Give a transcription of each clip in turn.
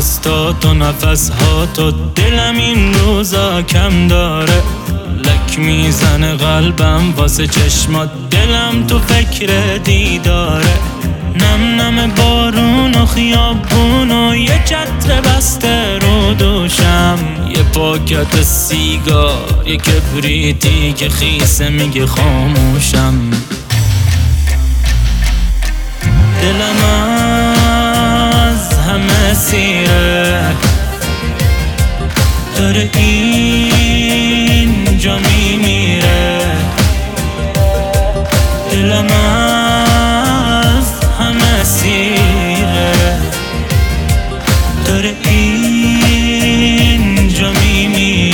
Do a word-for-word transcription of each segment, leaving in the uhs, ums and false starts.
دستات و نفسهات و دلم این روزا کم داره. لک میزنه قلبم واسه چشمات، دلم تو فکر دیداره. نم نم بارون و خیابون و یه چتر بسته رو دوشم، یه پاکت سیگار، یه کبریتی که خیسه میگه خاموشم. دلم از همه سیره داره اینجا میمیره. دلم از همه سیره داره اینجا میمیره.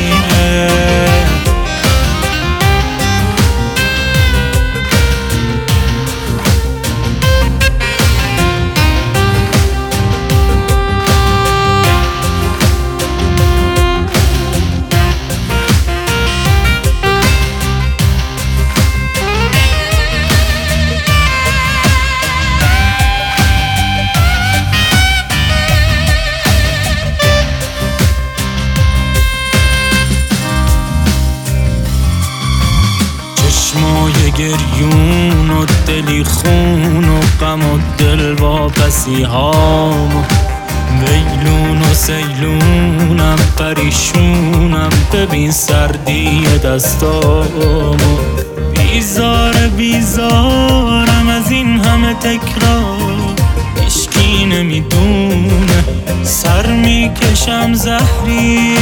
چشمای گریون و دلی خون و غم و دل واپسی هام، ویلون و سیلونم پریشونم، ببین سردی دستامو. بیزار بیزارم از این همه تکرار، هیچکی نمیدونه سر میکشم زهری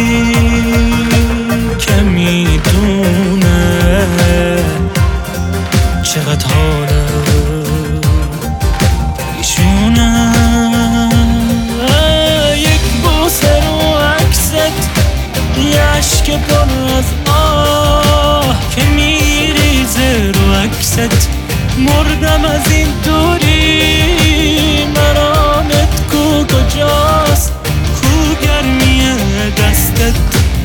که میدونه چقدر حاله ایشونه. یک بوسه رو عکست، یه عشق پر از آه که میریزه رو عکست. مردم از این دوری، مرامت کو کجاست، کو گرمی دستت.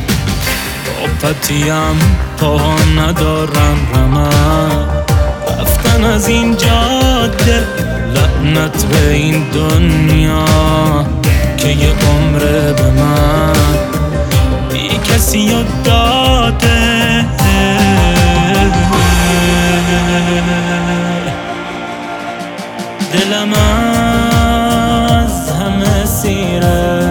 پتیم پا ندارم رمم، رفتن از این جاده، لعنت به این دنیا که یه عمره به من بی کسی رو داده. دلم از همه سیره